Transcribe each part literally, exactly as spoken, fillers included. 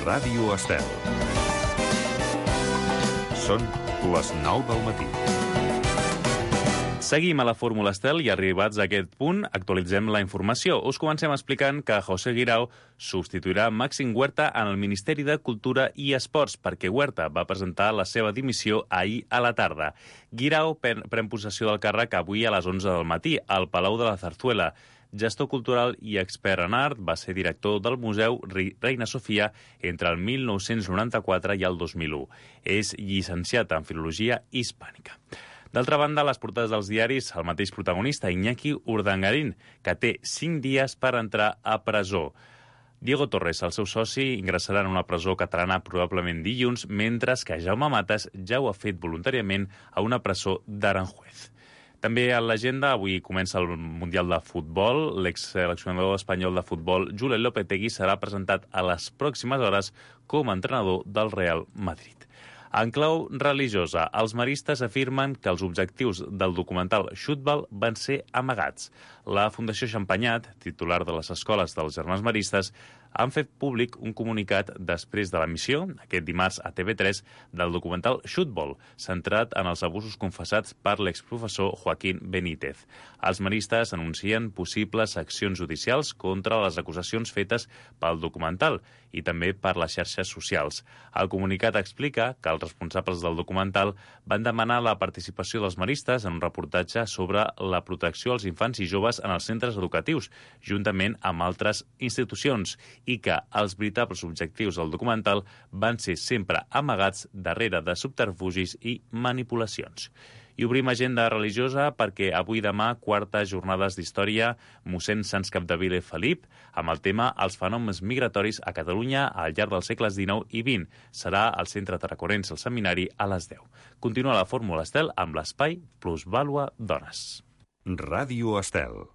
Ràdio Estel. Són les nou del matí. Seguim a la Fórmula Estel i arribats a aquest punt actualitzem la informació. Us comencem explicant que José Guirao substituirà Màxim Huerta en el Ministeri de Cultura i Esports perquè Huerta va presentar la seva dimissió ahir a la tarda. Guirao pren possessió del càrrec avui a les onze del matí al Palau de la Zarzuela. Gestor cultural i expert en art, va ser director del Museu Reina Sofia entre el mil nou-cents noranta-quatre i el dos mil u. És llicenciat en Filologia Hispànica. D'altra banda, a les portades dels diaris, el mateix protagonista, Iñaki Urdangarín, que té cinc dies per entrar a presó. Diego Torres, el seu soci, ingressarà en una presó catalana probablement dilluns, mentre que Jaume Matas ja ho ha fet voluntàriament a una presó d'Aranjuez. També a l'agenda, avui comença el Mundial de Futbol. L'exseleccionador espanyol de futbol, Julen Lopetegui, serà presentat a les pròximes hores com a entrenador del Real Madrid. En clau religiosa, els maristes afirmen que els objectius del documental Xutbal van ser amagats. La Fundació Xampanyat, titular de les escoles dels Germans Maristes, han fet públic un comunicat després de l'emissió, aquest dimarts a T V tres, del documental Xutbol, centrat en els abusos confessats per l'exprofessor Joaquín Benítez. Els maristes anuncien possibles accions judicials contra les acusacions fetes pel documental i també per les xarxes socials. El comunicat explica que els responsables del documental van demanar la participació dels maristes en un reportatge sobre la protecció als infants i joves en els centres educatius, juntament amb altres institucions, i que els veritables objectius del documental van ser sempre amagats darrere de subterfugis i manipulacions. I obrim agenda religiosa perquè avui demà, quartes jornades d'història, mossèn Sants Capdevila i Felip, amb el tema Els fenòmens migratoris a Catalunya al llarg dels segles dinou i vint. Serà al Centre Tarraconense, el seminari, a les deu. Continua la Fórmula Estel amb l'espai Plusvàlua Dones. Ràdio Estel.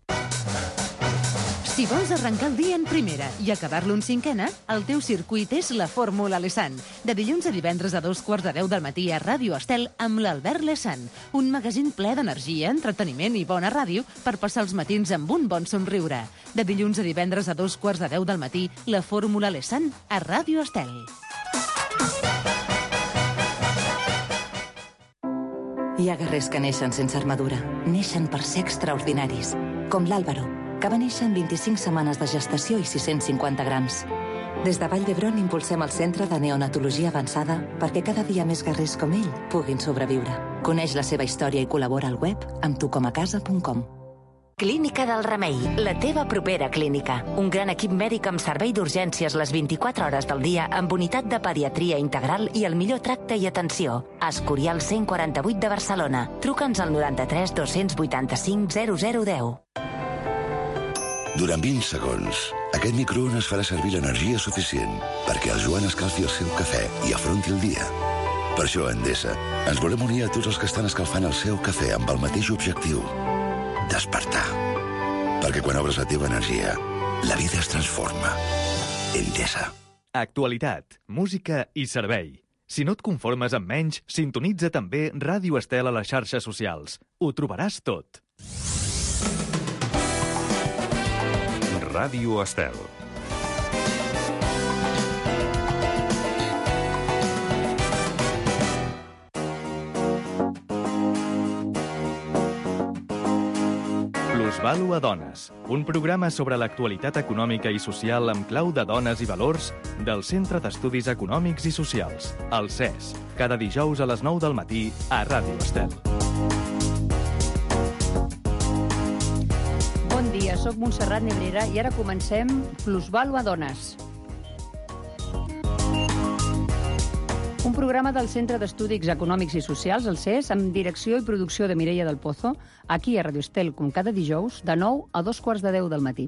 Si vols arrencar el dia en primera i acabar-lo en cinquena, el teu circuit és la Fórmula Lesan. De dilluns a divendres a dos quarts de deu del matí a Ràdio Estel amb l'Albert Lesan. Un magazín ple d'energia, entreteniment i bona ràdio per passar els matins amb un bon somriure. De dilluns a divendres a dos quarts de deu del matí, la Fórmula Lesan a Ràdio Estel. Hi ha guerrers que neixen sense armadura. Neixen per ser extraordinaris, com l'Àlvaro, que va néixer en vint-i-cinc setmanes de gestació i sis-cents cinquanta grams. Des de Vall d'Hebron impulsem el Centre de Neonatologia Avançada perquè cada dia més guerrers com ell puguin sobreviure. Coneix la seva història i col·labora al web amb tucomacasa punt com. Clínica del Remei, la teva propera clínica. Un gran equip mèdic amb servei d'urgències les vint-i-quatre hores del dia amb unitat de pediatria integral i el millor tracte i atenció. Escorial cent quaranta-vuit de Barcelona. Truca'ns al noranta-tres dos-cents vuitanta-cinc zero zero deu. Durant vint segons, aquest microones farà servir l'energia suficient perquè el Joan escalfi el seu cafè i afronti el dia. Per això a Endesa ens volem unir a tots els que estan escalfant el seu cafè amb el mateix objectiu: despertar. Perquè quan obres la teva energia, la vida es transforma. Endesa. Actualitat, música i servei. Si no et conformes amb menys, sintonitza també Ràdio Estel a les xarxes socials. Ho trobaràs tot. Ràdio Estel. Plusvàlua Dones, un programa sobre l'actualitat econòmica i social amb clau de dones i valors del Centre d'Estudis Econòmics i Socials, el C E S, cada dijous a les nou del matí a Ràdio Estel. Bon dia, soc Montserrat Nebrera i ara comencem Plusvàlua Dones. Un programa del Centre d'Estudis Econòmics i Socials, el C E S, amb direcció i producció de Mireia del Pozo, aquí a Radio Estel, com cada dijous, de nou a dos quarts de deu del matí.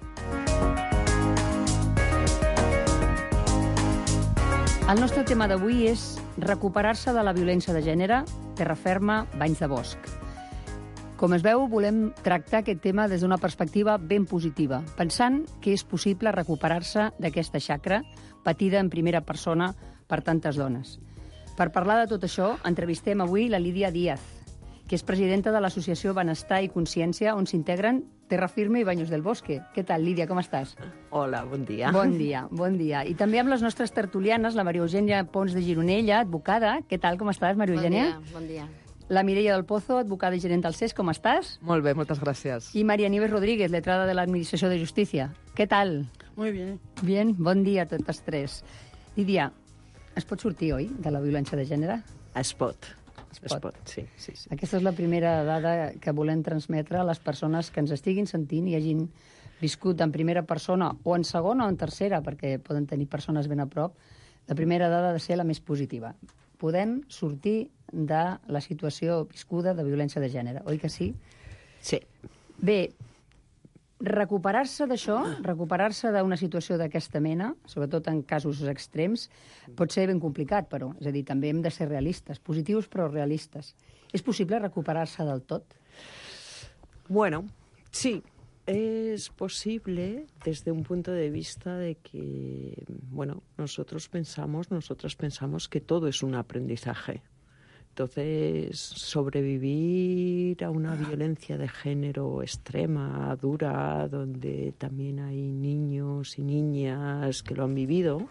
El nostre tema d'avui és recuperar-se de la violència de gènere, terra ferma, banys de bosc. Com es veu, volem tractar aquest tema des d'una perspectiva ben positiva, pensant que és possible recuperar-se d'aquesta xacra patida en primera persona per tantes dones. Per parlar de tot això, entrevistem avui la Lídia Díaz, que és presidenta de l'Associació Benestar i Consciència, on s'integren Terra Firme i Baños del Bosque. Què tal, Lídia, com estàs? Hola, bon dia. Bon dia, bon dia. I també amb les nostres tertulianes, la Maria Eugènia Pons de Gironella, advocada. Què tal, com estàs, Maria Eugènia? Bon dia, bon dia. La Mireia del Pozo, advocada i gerent del C E S, com estàs? Molt bé, moltes gràcies. I María Nieves Rodríguez, letrada de l'Administració de Justícia. Què tal? Muy bien. Bien, bon dia a totes tres. Lídia, es pot sortir, oi, de la violència de gènere? Es pot. Es Es pot. pot, sí, sí, sí. Aquesta és la primera dada que volem transmetre a les persones que ens estiguin sentint i hagin viscut en primera persona o en segona o en tercera, perquè poden tenir persones ben a prop. La primera dada ha de ser la més positiva. Podem sortir de la situació viscuda de violència de gènere, oi que sí? Sí. Bé, recuperar-se d'això, recuperar-se d'una situació d'aquesta mena, sobretot en casos extrems, pot ser ben complicat, però. És a dir, també hem de ser realistes, positius però realistes. És possible recuperar-se del tot? Bueno, sí. Es posible desde un punto de vista de que, bueno, nosotros pensamos, nosotras pensamos que todo es un aprendizaje. Entonces, sobrevivir a una violencia de género extrema, dura, donde también hay niños y niñas que lo han vivido,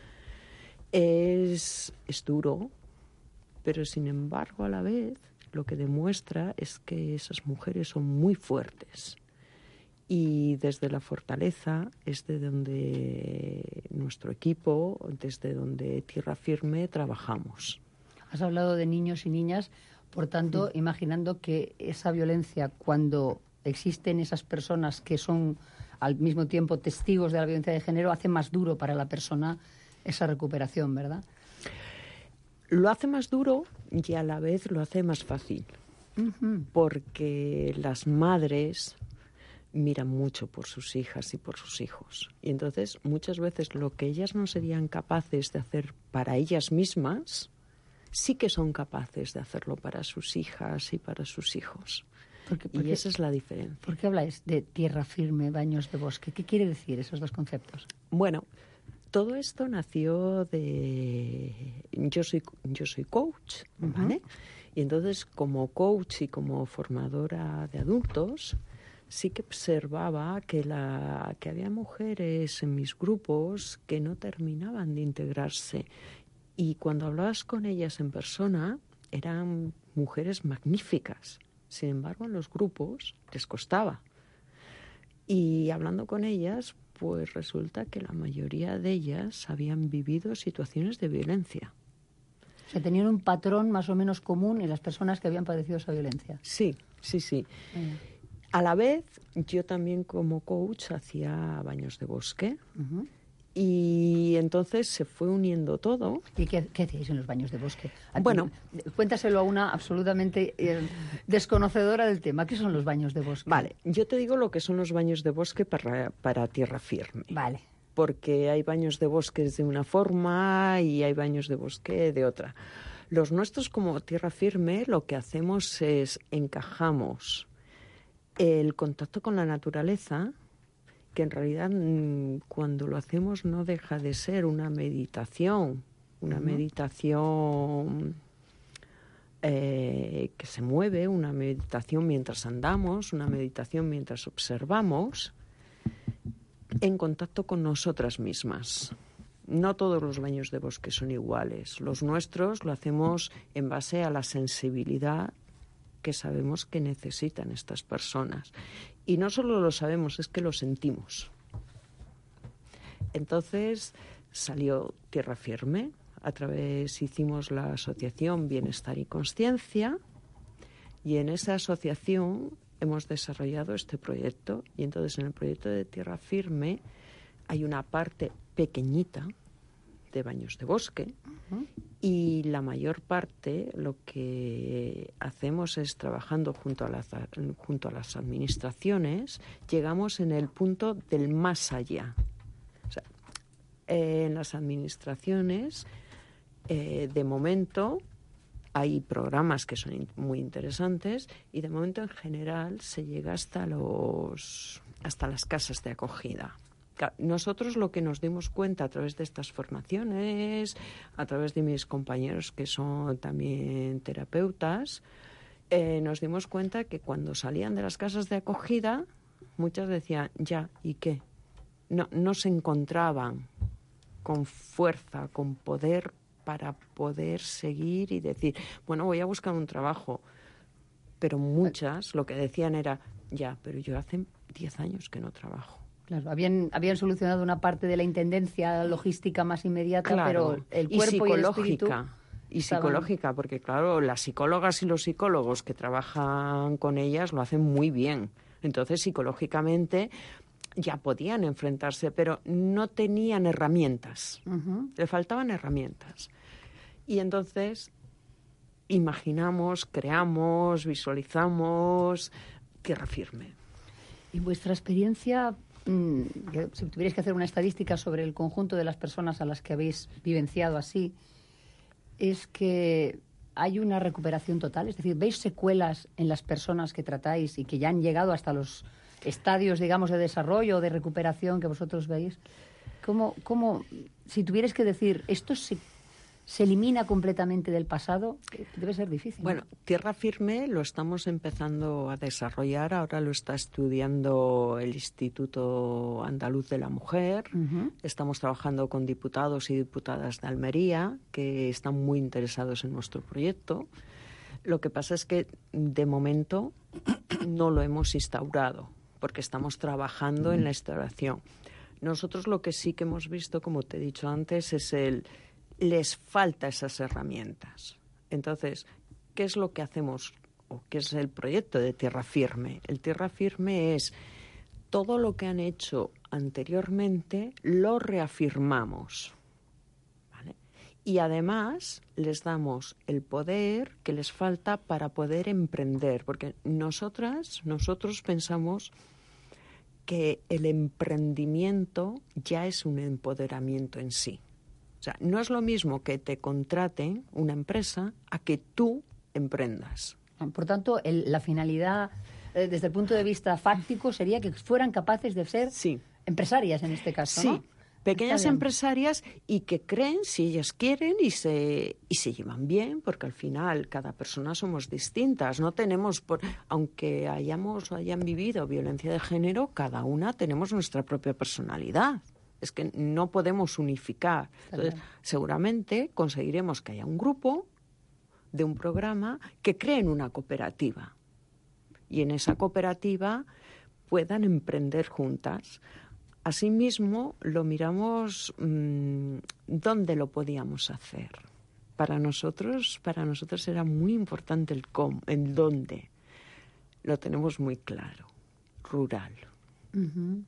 es, es duro, pero sin embargo, a la vez, lo que demuestra es que esas mujeres son muy fuertes. Y desde la fortaleza es de donde nuestro equipo, desde donde Tierra Firme, trabajamos. Has hablado de niños y niñas, por tanto, sí. Imaginando que esa violencia, cuando existen esas personas que son al mismo tiempo testigos de la violencia de género, hace más duro para la persona esa recuperación, ¿verdad? Lo hace más duro y a la vez lo hace más fácil, uh-huh. Porque las madres miran mucho por sus hijas y por sus hijos. Y entonces, muchas veces lo que ellas no serían capaces de hacer para ellas mismas, sí que son capaces de hacerlo para sus hijas y para sus hijos. Porque, y porque, esa es la diferencia. ¿Por qué habláis de tierra firme, baños de bosque? ¿Qué quiere decir esos dos conceptos? Bueno, todo esto nació de... Yo soy, yo soy coach, ¿vale? Uh-huh. Y entonces, como coach y como formadora de adultos, sí que observaba que, la, que había mujeres en mis grupos que no terminaban de integrarse. Y cuando hablabas con ellas en persona, eran mujeres magníficas. Sin embargo, en los grupos les costaba. Y hablando con ellas, pues resulta que la mayoría de ellas habían vivido situaciones de violencia. O sea, tenían un patrón más o menos común en las personas que habían padecido esa violencia. Sí, sí, sí. Uh-huh. A la vez, yo también como coach hacía baños de bosque. Uh-huh. Y entonces se fue uniendo todo. ¿Y qué, qué hacíais en los baños de bosque? Bueno, cuéntaselo a una absolutamente eh, desconocedora del tema. ¿Qué son los baños de bosque? Vale, yo te digo lo que son los baños de bosque para, para tierra firme. Vale. Porque hay baños de bosque de una forma y hay baños de bosque de otra. Los nuestros como tierra firme lo que hacemos es encajamos el contacto con la naturaleza, que en realidad cuando lo hacemos no deja de ser una meditación, una uh-huh. meditación eh, que se mueve, una meditación mientras andamos, una meditación mientras observamos, en contacto con nosotras mismas. No todos los baños de bosque son iguales. Los nuestros lo hacemos en base a la sensibilidad que sabemos que necesitan estas personas. Y no solo lo sabemos, es que lo sentimos. Entonces salió Tierra Firme, a través hicimos la asociación Bienestar y Consciencia, y en esa asociación hemos desarrollado este proyecto. Y entonces en el proyecto de Tierra Firme hay una parte pequeñita de baños de bosque, uh-huh. y la mayor parte lo que hacemos es trabajando junto a, las, junto a las administraciones, llegamos en el punto del más allá. O sea, eh, en las administraciones, eh, de momento, hay programas que son in- muy interesantes y de momento en general se llega hasta los hasta las casas de acogida. Nosotros lo que nos dimos cuenta a través de estas formaciones, a través de mis compañeros que son también terapeutas, eh, nos dimos cuenta que cuando salían de las casas de acogida, muchas decían, ya, ¿y qué? No, no se encontraban con fuerza, con poder para poder seguir y decir, bueno, voy a buscar un trabajo. Pero muchas lo que decían era, ya, pero yo hace diez años que no trabajo. Claro, habían, habían solucionado una parte de la intendencia logística más inmediata, Claro, pero el cuerpo y, y el espíritu... Y psicológica, porque claro, las psicólogas y los psicólogos que trabajan con ellas lo hacen muy bien. Entonces, psicológicamente ya podían enfrentarse, pero no tenían herramientas. Uh-huh. Le faltaban herramientas. Y entonces imaginamos, creamos, visualizamos Tierra Firme. ¿Y vuestra experiencia, mmm, si tuvierais que hacer una estadística sobre el conjunto de las personas a las que habéis vivenciado así, es que hay una recuperación total? Es decir, ¿veis secuelas en las personas que tratáis y que ya han llegado hasta los estadios, digamos, de desarrollo o de recuperación que vosotros veis? ¿Cómo, cómo si tuvierais que decir, esto se, se elimina completamente del pasado? Debe ser difícil, ¿no? Bueno, Tierra Firme lo estamos empezando a desarrollar. Ahora lo está estudiando el Instituto Andaluz de la Mujer. Uh-huh. Estamos trabajando con diputados y diputadas de Almería que están muy interesados en nuestro proyecto. Lo que pasa es que, de momento, no lo hemos instaurado, porque estamos trabajando en la instauración. Nosotros lo que sí que hemos visto, como te he dicho antes, es el... les falta esas herramientas. Entonces, ¿qué es lo que hacemos? ¿O qué es el proyecto de Tierra Firme? El Tierra Firme es todo lo que han hecho anteriormente, lo reafirmamos. ¿Vale? Y además les damos el poder que les falta para poder emprender, porque nosotras, nosotros pensamos que el emprendimiento ya es un empoderamiento en sí. O sea, no es lo mismo que te contraten una empresa a que tú emprendas. Por tanto, el, la finalidad, eh, desde el punto de vista fáctico, sería que fueran capaces de ser sí. empresarias en este caso, sí. ¿no? Pequeñas empresarias y que creen si ellas quieren y se y se llevan bien, porque al final cada persona somos distintas. No tenemos, por, aunque hayamos o hayan vivido violencia de género, cada una tenemos nuestra propia personalidad. Es que no podemos unificar. Entonces, seguramente conseguiremos que haya un grupo de un programa que creen una cooperativa y en esa cooperativa puedan emprender juntas. Asimismo, lo miramos mmm, dónde lo podíamos hacer. Para nosotros, para nosotros era muy importante el cómo, el dónde. Lo tenemos muy claro. Rural. Uh-huh.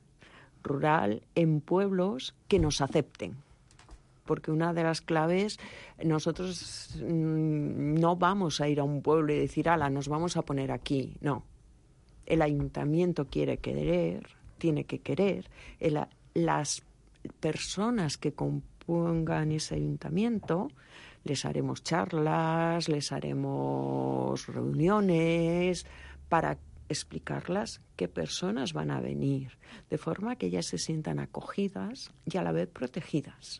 Rural en pueblos que nos acepten. Porque una de las claves, nosotros mmm, no vamos a ir a un pueblo y decir, ala, nos vamos a poner aquí. No. El ayuntamiento quiere querer, tiene que querer. El, las personas que compongan ese ayuntamiento, les haremos charlas, les haremos reuniones para explicarlas qué personas van a venir, de forma que ellas se sientan acogidas y a la vez protegidas,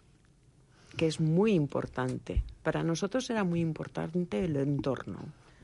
que es muy importante. Para nosotros era muy importante el entorno.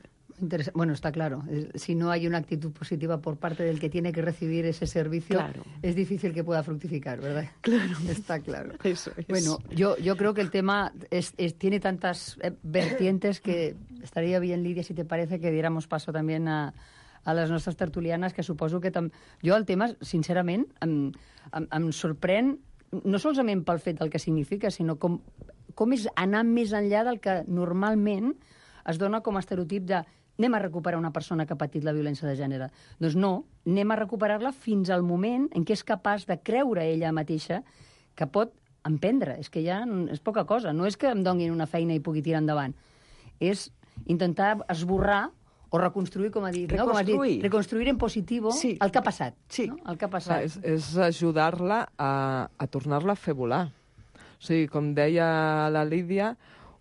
Bueno, está claro. Si no hay una actitud positiva por parte del que tiene que recibir ese servicio, claro, es difícil que pueda fructificar, ¿verdad? Claro. Está claro. Eso es. Bueno, yo, yo creo que el tema es, es, tiene tantas vertientes que estaría bien, Lídia, si te parece, que diéramos paso también a, a les nostres tertulianes, que suposo que... Tam... Jo el tema, sincerament, em, em, em sorprèn no solament pel fet del que significa, sinó com, com és anar més enllà del que normalment es dona com a estereotip de anem a recuperar una persona que ha patit la violència de gènere. Doncs no, anem a recuperar-la fins al moment en què és capaç de creure ella mateixa que pot emprendre. És que ja és poca cosa. No és que em donin una feina i pugui tirar endavant. És intentar esborrar o reconstruir, com ha dit, no? Com has dit, reconstruir en positiu sí. el que ha passat. Sí. No? El que ha passat. És, és ajudar-la a, a tornar-la a fer volar. O sigui, com deia la Lídia,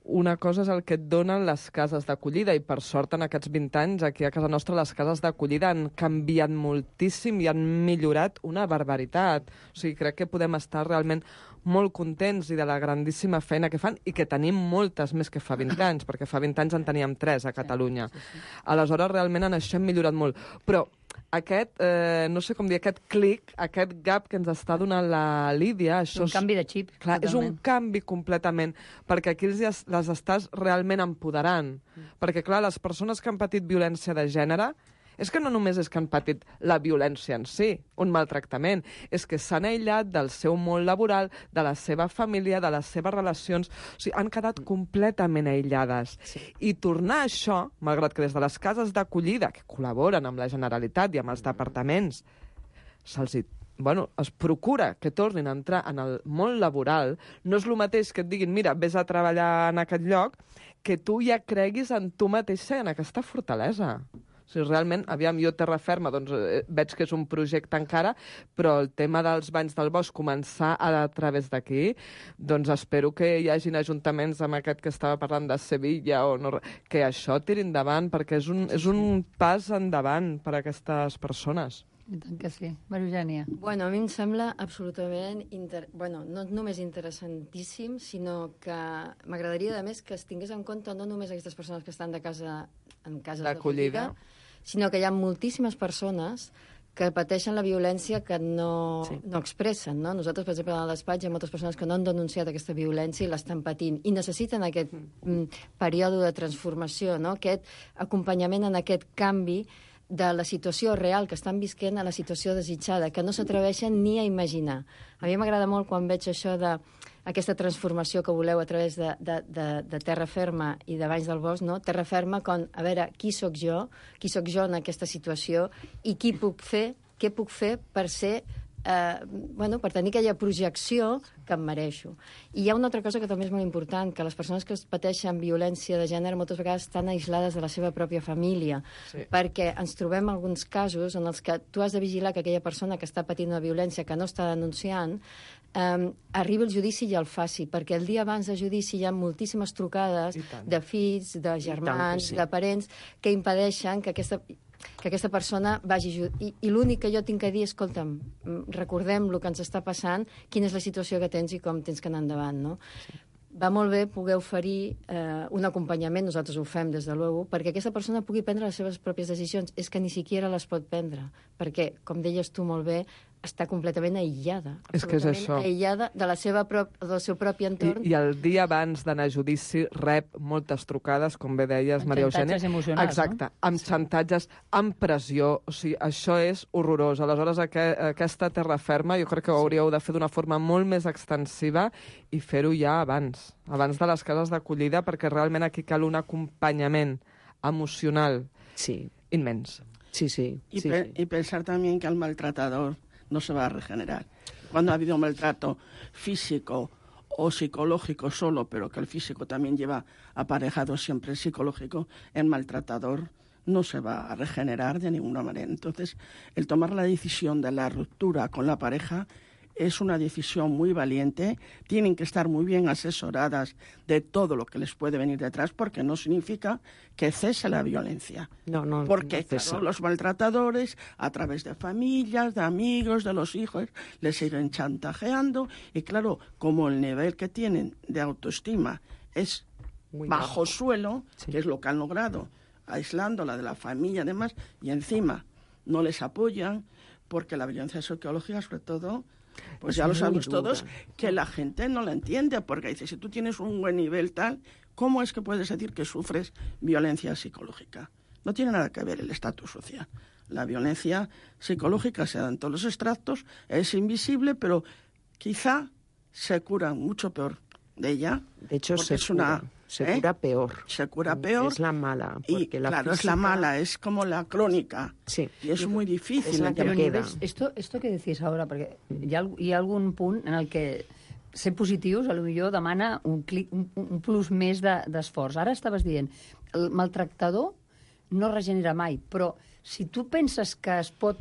una cosa és el que et donen les cases d'acollida, i per sort en aquests vint anys aquí a casa nostra les cases d'acollida han canviat moltíssim i han millorat una barbaritat. O sigui, crec que podem estar realment molt contents i de la grandíssima feina que fan, i que tenim moltes més que fa vint anys, perquè fa vint anys en teníem tres a Catalunya. Sí, sí, sí. Aleshores, realment en això hem millorat molt. Però aquest, eh, no sé com dir, aquest clic, aquest gap que ens està donant la Lídia... Això un canvi de xip. Clar, totalment. És un canvi completament, perquè aquí les, les estàs realment empoderant. Mm. Perquè, clar, les persones que han patit violència de gènere, és que no només és que han patit la violència en si, un maltractament, és que s'han aïllat del seu món laboral, de la seva família, de les seves relacions. O sigui, han quedat completament aïllades. Sí. I tornar a això, malgrat que des de les cases d'acollida, que col·laboren amb la Generalitat i amb els departaments, se'ls bueno, es procura que tornin a entrar en el món laboral, no és el mateix que et diguin, mira, vés a treballar en aquest lloc, que tu ja creguis en tu mateixa i en aquesta fortalesa. O sigui, realment, aviam, jo Terra Ferma, doncs, eh, veig que és un projecte encara, però el tema dels banys del bosc començar a, a través d'aquí, doncs espero que hi hagin ajuntaments amb aquest que estava parlant de Sevilla, o no, que això tiri endavant, perquè és un, és un pas endavant per a aquestes persones. I tant que sí. Maria Eugènia. Bueno, a mi em sembla absolutament, inter... bueno, no només interessantíssim, sinó que m'agradaria, a més, que es tingués en compte no només aquestes persones que estan de casa en cases d'acollida, sinó que hi ha moltíssimes persones que pateixen la violència que no, sí. no expressen. No? Nosaltres, per exemple, a l'Espatx hi ha moltes persones que no han denunciat aquesta violència i l'estan patint i necessiten aquest mm, període de transformació, no? Aquest acompanyament en aquest canvi de la situació real que estan visquent a la situació desitjada, que no s'atreveixen ni a imaginar. A mi m'agrada molt quan veig això de aquesta transformació que voleu a través de, de, de, de Terra Ferma i de Banys del Bosc, no? Terra Ferma, com, a veure, qui sóc jo, qui sóc jo en aquesta situació i qui puc fer, què puc fer per ser... Eh, bueno, per tenir aquella projecció que em mereixo. I hi ha una altra cosa que també és molt important, que les persones que pateixen violència de gènere moltes vegades estan aislades de la seva pròpia família, sí. perquè ens trobem alguns casos en els que tu has de vigilar que aquella persona que està patint una violència que no està denunciant eh, arribi al judici i el faci, perquè el dia abans del judici hi ha moltíssimes trucades de fills, de germans, sí. de parents, que impedeixen que aquesta... que aquesta persona vagi... I, i l'únic que jo tinc que dir és, escolta'm, recordem el que ens està passant, quina és la situació que tens i com tens que anar endavant, no? Sí. Va molt bé poder oferir eh, un acompanyament, nosaltres ho fem des de l'U E U, perquè aquesta persona pugui prendre les seves pròpies decisions. És que ni siquiera les pot prendre, perquè, com deies tu molt bé, està completament aïllada. És que és això. Aïllada de la seva prop, del seu propi entorn. I, I el dia abans d'anar a judici rep moltes trucades, com bé deies, Maria Eugènia. Xantatges emocionals, exacte, no? amb xantatges, amb pressió. O sigui, això és horrorós. Aleshores, aqu aquesta Terra Ferma jo crec que ho hauríeu de fer d'una forma molt més extensiva i fer-ho ja abans, abans de les cases d'acollida, perquè realment aquí cal un acompanyament emocional sí. immens. Sí, sí. Y, sí, pe sí. y pensar también que al maltratador no se va a regenerar. Cuando ha habido maltrato físico o psicológico solo, pero que el físico también lleva aparejado siempre el psicológico, el maltratador no se va a regenerar de ninguna manera. Entonces, el tomar la decisión de la ruptura con la pareja es una decisión muy valiente. Tienen que estar muy bien asesoradas de todo lo que les puede venir detrás, porque no significa que cese la violencia. No, no, porque no cesa. Claro, los maltratadores, a través de familias, de amigos, de los hijos, les siguen chantajeando. Y claro, como el nivel que tienen de autoestima es muy bajo, bajo suelo, sí. que es lo que han logrado, aislándola de la familia y demás, y encima no les apoyan, porque la violencia psicológica, sobre todo, pues es ya lo sabemos dura. todos, que la gente no la entiende, porque dice, si tú tienes un buen nivel tal, ¿cómo es que puedes decir que sufres violencia psicológica? No tiene nada que ver el estatus social. La violencia psicológica se da en todos los extractos, es invisible, pero quizá se cura mucho peor de ella. De hecho, se es cura, una, se ¿eh? cura peor. Se cura peor. Es la mala. Y la claro, física... es la mala, es como la crónica. Sí. Y es muy difícil. Es la que queda. Ves, esto, esto que decís ahora, perquè hi ha, hi ha algun punt en el que ser positius, a lo millor demana un, clic, un, un plus més d'esforç. De, Ara estaves dient, el maltractador no regenera mai, però si tu penses que es pot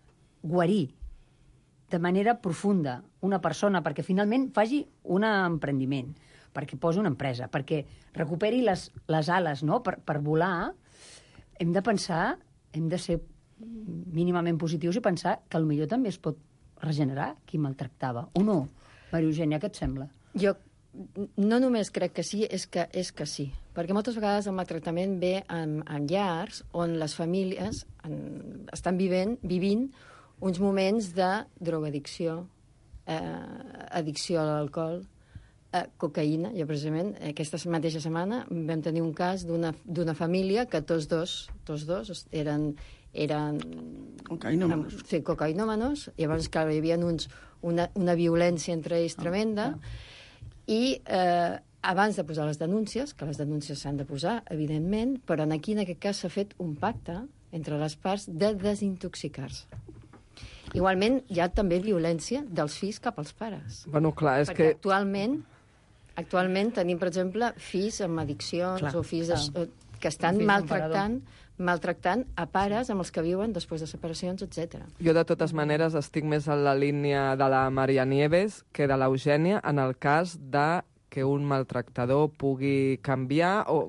guarir de manera profunda una persona perquè finalment faci un emprendiment, perquè posi una empresa, perquè recuperi les, les ales, no?, per, per volar, hem de pensar, hem de ser mínimament positius i pensar que potser també es pot regenerar qui maltractava. O no? Maria Eugènia, què et sembla? Jo no només crec que sí, és que, és que sí. Perquè moltes vegades el maltractament ve en, en llars on les famílies en, estan vivent, vivint uns moments de drogadicció, eh, addicció a l'alcohol, eh, cocaïna. Jo, precisament, aquesta mateixa setmana vam tenir un cas d'una família que tots dos, tots dos eren... eren cocaïnòmanos. Sí, cocaïnòmanos. Llavors, clar, hi havia uns, una, una violència entre ells tremenda. Ah, ah. I eh, abans de posar les denúncies, que les denúncies s'han de posar, evidentment, però aquí, en aquest cas, s'ha fet un pacte entre les parts de desintoxicar-se. Igualment, hi ha també violència dels fills cap als pares. Bueno, clar, és Perquè que... actualment, actualment tenim, per exemple, fills amb addiccions clar, o fills de, que estan maltractant, maltractant a pares amb els que viuen després de separacions, etcètera. Jo, de totes maneres, estic més en la línia de la Maria Nieves que de l'Eugènia en el cas de que un maltractador pugui canviar o...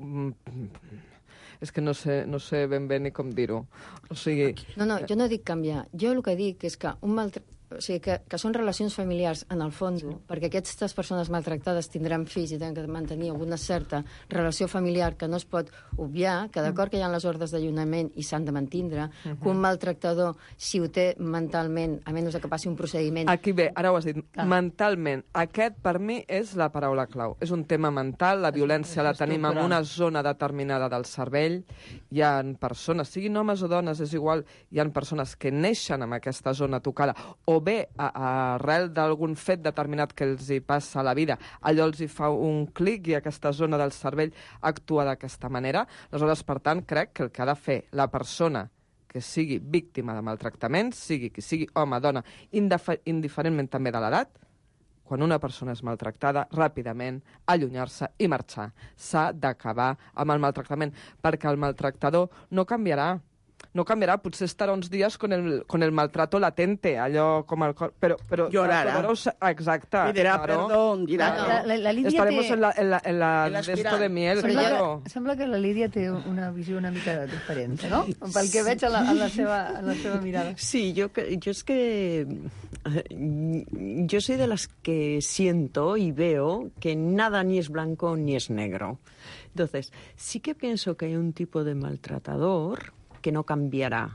És que no sé, no sé ben bé ni com dir-ho. O sigui... No, no, jo no dic canviar. Jo el que dic és que un maltractador... O sigui, que, que són relacions familiars, en el fons, sí. Perquè aquestes persones maltractades tindran fills i tenen que mantenir alguna certa relació familiar que no es pot obviar, que d'acord que hi ha les ordres d'allunament i s'han de mantindre, uh-huh. que un maltractador, si ho té mentalment, a menys que passi un procediment... Aquí bé, ara ho has dit, clar. Mentalment. Aquest, per mi, és la paraula clau. És un tema mental, la violència la tenim en una zona determinada del cervell. Hi ha persones, siguin homes o dones, és igual, hi ha persones que neixen amb aquesta zona tocada, o bé, a, a, arrel d'algun fet determinat que els hi passa a la vida, allò els hi fa un clic i aquesta zona del cervell actua d'aquesta manera. Aleshores, per tant, crec que el que ha de fer la persona que sigui víctima de maltractament, sigui qui sigui home, dona, indiferentment també de l'edat, quan una persona és maltractada, ràpidament allunyar-se i marxar. S'ha d'acabar amb el maltractament, perquè el maltractador no canviarà. No canviarà, potser estarà uns dies con el, con el maltrato latente, allò com el... Però, però, llorarà. Però, exacte. I dirà, claro, perdó, dirà... No, la, la, la Lídia Estaremos té... en la, en la, en la, en la d'esto de miel, sembla, claro. que, sembla que la Lídia té una visió una mica diferent, no? Pel que veig a la, a la, seva, a la seva mirada. Sí, yo, yo es que... Yo soy de las que siento y veo que nada ni es blanco ni es negro. Entonces, sí que pienso que hay un tipo de maltratador que no cambiará.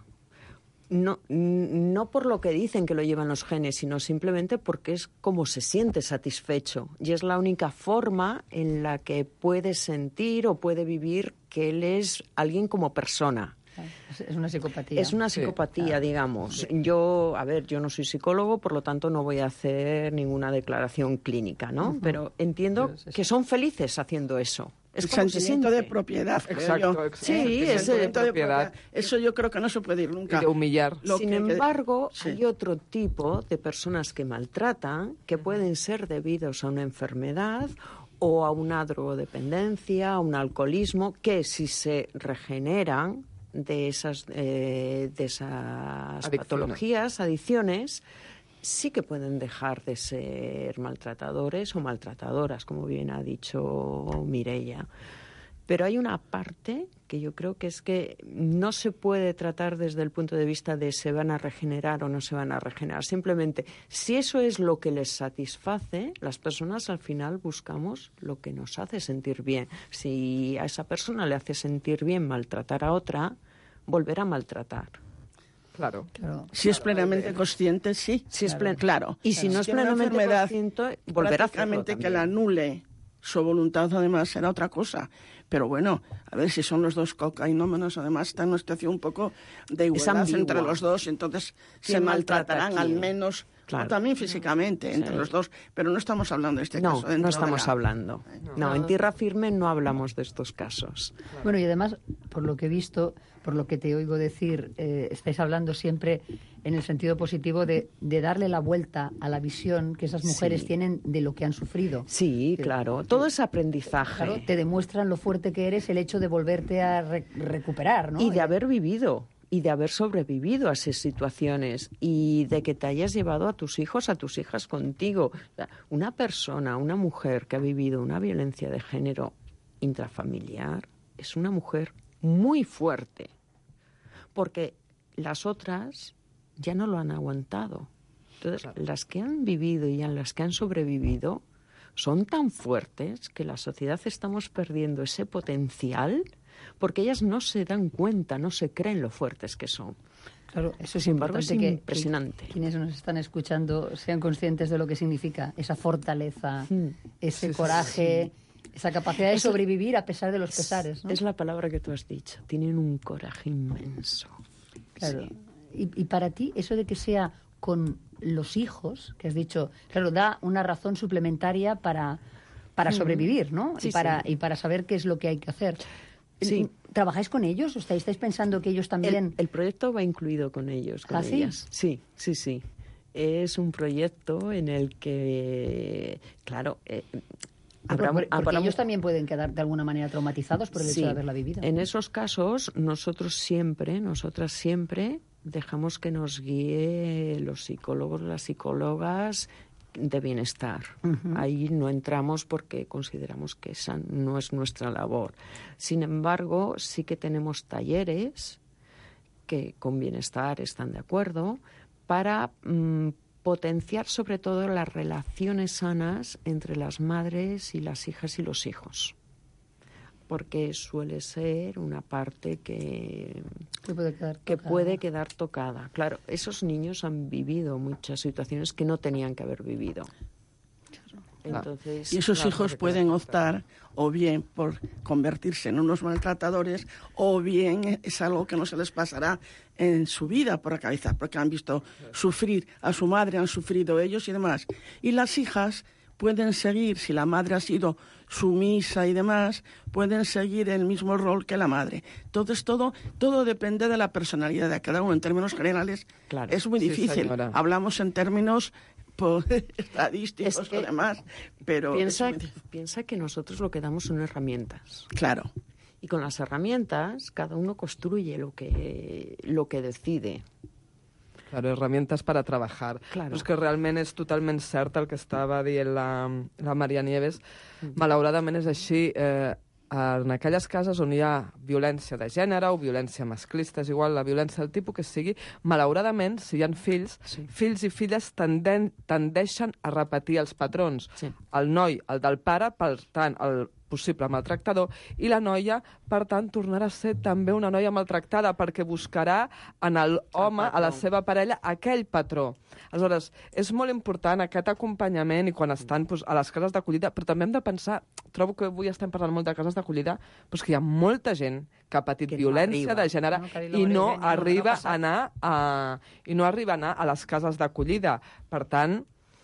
No, no por lo que dicen que lo llevan los genes, sino simplemente porque es como se siente satisfecho. Y es la única forma en la que puede sentir o puede vivir que él es alguien como persona. Es una psicopatía. Es una psicopatía, sí, digamos. Sí. Yo, a ver, yo no soy psicólogo, por lo tanto no voy a hacer ninguna declaración clínica, ¿no? Uh-huh. Pero entiendo sí, sí, sí. que son felices haciendo eso. Es el sentimiento de propiedad. Exacto, exacto. Sí, el es sentimiento de propiedad. Eso yo creo que no se puede ir nunca. Y de humillar. Lo Sin que, embargo, sí. hay otro tipo de personas que maltratan, que pueden ser debidos a una enfermedad o a una drogodependencia, a un alcoholismo, que si se regeneran de esas, eh, de esas patologías, adicciones, sí que pueden dejar de ser maltratadores o maltratadoras, como bien ha dicho Mireia. Pero hay una parte que yo creo que es que no se puede tratar desde el punto de vista de se van a regenerar o no se van a regenerar. Simplemente, si eso es lo que les satisface, las personas al final buscamos lo que nos hace sentir bien. Si a esa persona le hace sentir bien maltratar a otra, volver a maltratar. Claro. claro. Si es plenamente consciente, sí. Si es claro. plen- claro. Y si claro. no es si plenamente consciente, volver a hacerlo prácticamente que también. la anule su voluntad, además, será otra cosa. Pero bueno, a ver, si son los dos cocainómanos, además, está en una situación un poco de igualdad entre los dos, entonces se maltratarán al menos, claro. también físicamente, entre sí. los dos, pero no estamos hablando de este no, caso. No, estamos la... hablando. No, no, en Tierra Firme no hablamos de estos casos. Bueno, y además, por lo que he visto, por lo que te oigo decir, eh, estáis hablando siempre en el sentido positivo de, de darle la vuelta a la visión que esas mujeres sí. tienen de lo que han sufrido. Sí, claro. Todo es aprendizaje. Claro, te demuestran lo fuerte que eres el hecho de volverte a re- recuperar, ¿no? Y de haber vivido. y de haber sobrevivido a esas situaciones y de que te hayas llevado a tus hijos, a tus hijas contigo. O sea, una persona, una mujer que ha vivido una violencia de género intrafamiliar es una mujer muy fuerte, porque las otras ya no lo han aguantado. Entonces, claro, las que han vivido y las que han sobrevivido son tan fuertes que la sociedad estamos perdiendo ese potencial porque ellas no se dan cuenta, no se creen lo fuertes que son. Claro, eso es Sin embargo, es importante, impresionante. Que quienes nos están escuchando sean conscientes de lo que significa esa fortaleza, mm. ese sí, coraje, sí, sí. esa capacidad de eso, sobrevivir a pesar de los pesares, ¿no? Es la palabra que tú has dicho. Tienen un coraje inmenso. Claro. Sí. Y, y para ti, eso de que sea con los hijos, que has dicho, claro, da una razón suplementaria para, para sobrevivir, ¿no? Sí, y, para, sí. y para saber qué es lo que hay que hacer. Sí. ¿Trabajáis con ellos? ¿O estáis, estáis pensando que ellos también...? El, el proyecto va incluido con ellos, con ¿Ah, sí? ellas. Sí, sí, sí. Es un proyecto en el que, claro... Eh, Habrá, porque habrá... ellos también pueden quedar de alguna manera traumatizados por el sí. hecho de haberla vivido. En esos casos, nosotros siempre, nosotras siempre dejamos que nos guíe los psicólogos, las psicólogas de bienestar. Uh-huh. Ahí no entramos porque consideramos que esa no es nuestra labor. Sin embargo, sí que tenemos talleres que con bienestar están de acuerdo para mmm, potenciar sobre todo las relaciones sanas entre las madres y las hijas y los hijos, porque suele ser una parte que, que, puede quedar, que puede quedar tocada. Claro, esos niños han vivido muchas situaciones que no tenían que haber vivido. Entonces, y esos claro, hijos pueden optar o bien por convertirse en unos maltratadores o bien es algo que no se les pasará en su vida por la cabeza, porque han visto sufrir a su madre, han sufrido ellos y demás. Y las hijas pueden seguir, si la madre ha sido sumisa y demás, pueden seguir el mismo rol que la madre. Entonces todo, todo depende de la personalidad de cada uno. En términos generales, claro, es muy difícil. Sí, hablamos en términos estadísticos es que, o demás, pero piensa, piensa que nosotros lo que damos son herramientas. Claro. Y con las herramientas cada uno construye lo que, lo que decide. Claro, herramientas per a treballar. Claro. Però és que realment és totalment cert el que estava dient la, la Maria Nieves. Mm. Malauradament és així. Eh, en aquelles cases on hi ha violència de gènere o violència masclista, és igual la violència del tipus que sigui, malauradament, si hi ha fills, sí. fills i filles tenden, tendeixen a repetir els patrons. Sí. El noi, el del pare, per tant, el possible maltractador, i la noia, per tant, tornarà a ser també una noia maltractada, perquè buscarà en l'home, a la seva parella, aquell patró. Aleshores, és molt important aquest acompanyament i quan estan doncs, a les cases d'acollida, però també hem de pensar, trobo que avui estem parlant molt de cases d'acollida, però que hi ha molta gent que ha patit que violència no de gènere no, i no arriba no a anar a, i no arriba a anar a les cases d'acollida. Per tant...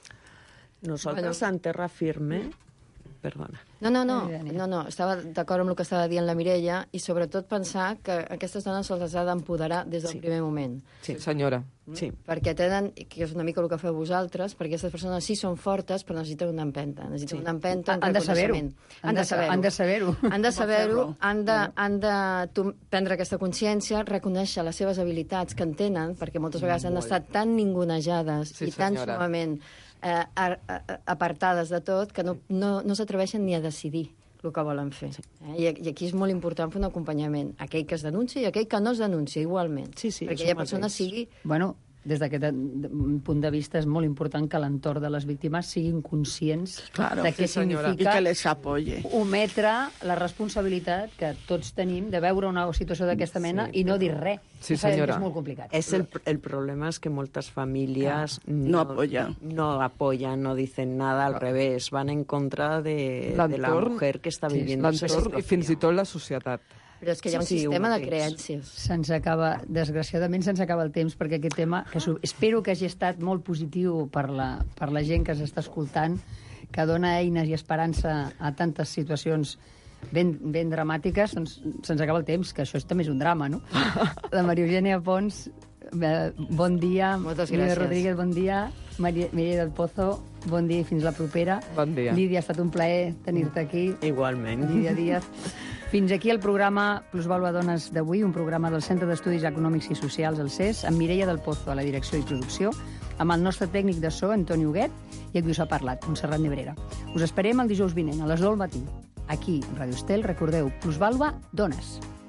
Nosaltres bueno. en Terra Firme... Perdona. No, no, no, no, no. Estava d'acord amb el que estava dient la Mireia i sobretot pensar que aquestes dones se'ls ha d'empoderar des del sí. primer moment. Sí, senyora. Sí. Perquè tenen, que és una mica el que feu vosaltres, perquè aquestes persones sí són fortes, però necessiten una empenta. Necessiten sí. una empenta, un han reconeixement. Han de saber-ho. Han de saber-ho. Han de saber-ho, han de, han de prendre aquesta consciència, reconèixer les seves habilitats que en tenen, perquè moltes vegades han estat tan ningunejades sí, i tan senyora. sumament eh, apartades de tot que no, no, no s'atreveixen ni a decidir el que volen fer. Sí. Eh? I, I aquí és molt important fer un acompanyament. Aquell que es denuncia i aquell que no es denuncia, igualment. Sí, sí, perquè aquella persona sigui... Bueno, des d'aquest punt de vista és molt important que l'entorn de les víctimes siguin conscients claro, de què sí, significa i que les apoye. ometre la responsabilitat que tots tenim de veure una situació d'aquesta mena sí, i no dir res. Sí, senyora. És molt complicat. Es el, el problema es que moltes famílies ah, no, no apoyan. No apoyan, no dicen nada, al ah. revés, van en contra de, de la mujer que está sí, viviendo esa situació. I fins i tot la societat. Però és que hi ha un sí, sí, sistema de creences. Se'ns acaba, desgraciadament, se'ns acaba el temps, perquè aquest tema, que espero que hagi estat molt positiu per la, per la gent que s'està escoltant, que dona eines i esperança a tantes situacions ben, ben dramàtiques, doncs se'ns acaba el temps, que això és, també és un drama, no? La Maria Eugènia Pons, bon dia. Moltes gràcies. Lídia Rodríguez, bon dia. Mireia del Pozo, bon dia i fins la propera. Bon dia. Lídia, ha estat un plaer tenir-te aquí. Igualment. Lídia Díaz. Fins aquí el programa Plusvàlua Dones d'avui, un programa del Centre d'Estudis Econòmics i Socials, el C E S, amb Mireia del Pozo a la direcció i producció, amb el nostre tècnic de so, Antoni Huguet, i a qui us ha parlat, Montserrat Nebrera. Us esperem el dijous vinent, a les nou del matí. Aquí, a Ràdio Estel, recordeu, Plusvàlua Dones.